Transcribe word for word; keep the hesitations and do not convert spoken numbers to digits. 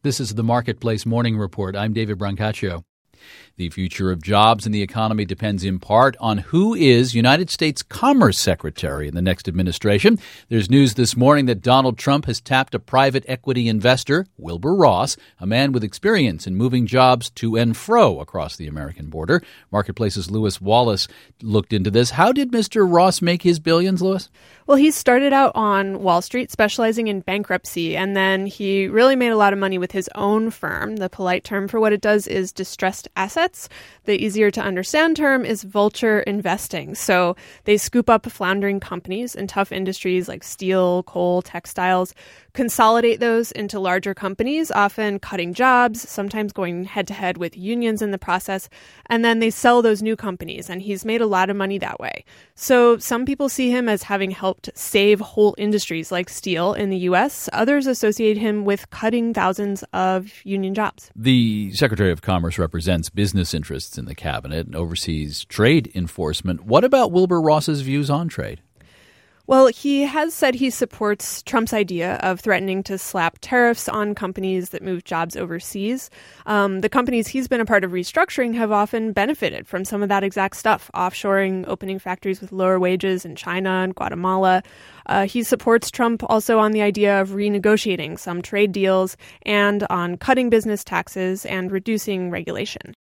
This is the Marketplace Morning Report. I'm David Brancaccio. The future of jobs and the economy depends in part on who is United States Commerce Secretary in the next administration. There's news this morning that Donald Trump has tapped a private equity investor, Wilbur Ross, a man with experience in moving jobs to and fro across the American border. Marketplace's Lewis Wallace looked into this. How did Mister Ross make his billions, Lewis? Well, he started out on Wall Street specializing in bankruptcy, and then he really made a lot of money with his own firm. The polite term for what it does is distressed assets. The easier to understand term is vulture investing. So they scoop up floundering companies in tough industries like steel, coal, textiles, consolidate those into larger companies, often cutting jobs, sometimes going head-to-head with unions in the process, and then they sell those new companies, and he's made a lot of money that way. So some people see him as having helped save whole industries like steel in the U S. Others associate him with cutting thousands of union jobs. The Secretary of Commerce represents business interests in the cabinet and oversees trade enforcement. What about Wilbur Ross's views on trade? Well, he has said he supports Trump's idea of threatening to slap tariffs on companies that move jobs overseas. Um, the companies he's been a part of restructuring have often benefited from some of that exact stuff, offshoring, opening factories with lower wages in China and Guatemala. Uh, he supports Trump also on the idea of renegotiating some trade deals and on cutting business taxes and reducing regulation.